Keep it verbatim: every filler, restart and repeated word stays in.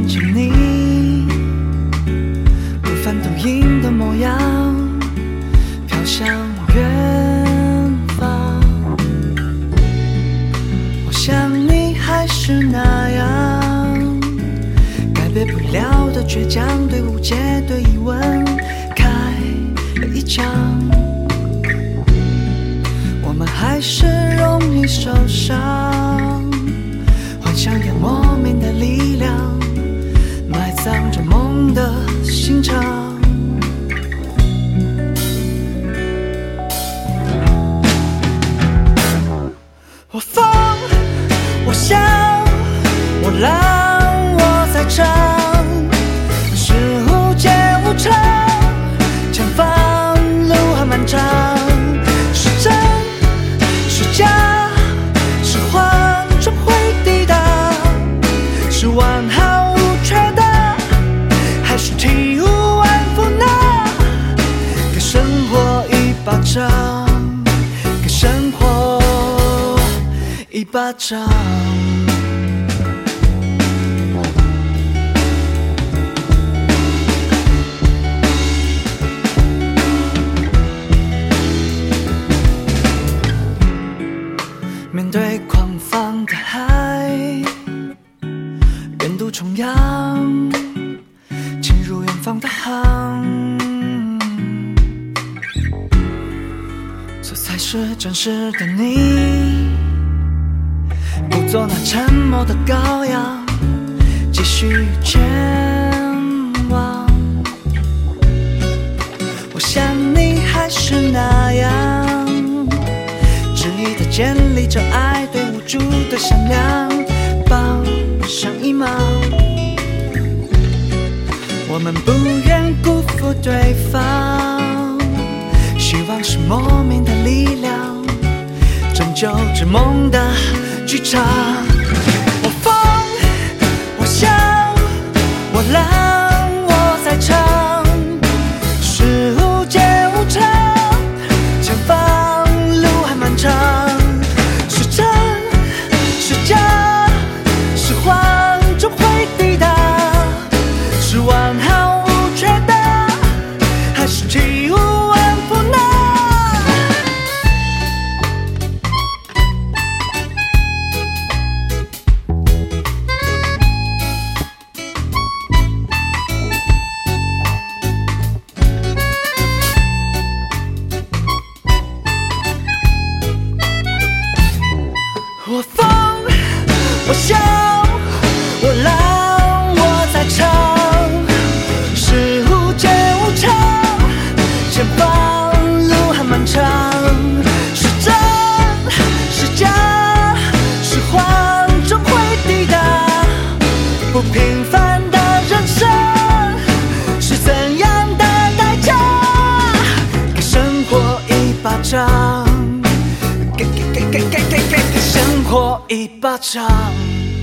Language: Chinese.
起你不翻抖音的模样，飘向远方。我想你还是那样，改变不了的倔强，对误解对疑问开了一枪。我们还是容易受伤，幻想有莫名的力量，埋葬着梦的心肠。我疯，我笑，我浪，我在唱，是无解无常，前方路还漫长。是真是假是幻终会抵达，是完好无缺的，还是体无完肤呢？给生活一巴掌，给生活一巴掌。面对狂放的海，远渡重洋，进入远方的航，这才是真实的你。不做那沉默的羔羊，继续前往。我想你还是那样，执意的建立着爱，对无助的善良帮上一忙。我们不愿辜负对方，希望是莫名的力量，拯救着梦的剧场。我疯，我笑，我浪，我在唱，是无解无常，前方路还漫长。是真是假是幻终会抵达，是完好无缺的，还是体无完肤呢？我疯，我笑，我浪，我在唱，是无解无常，前方路还漫长。是真是假是幻终会抵达，不平凡的人生是怎样的代价？给生活一巴掌，给给给给给给给给生活一巴掌。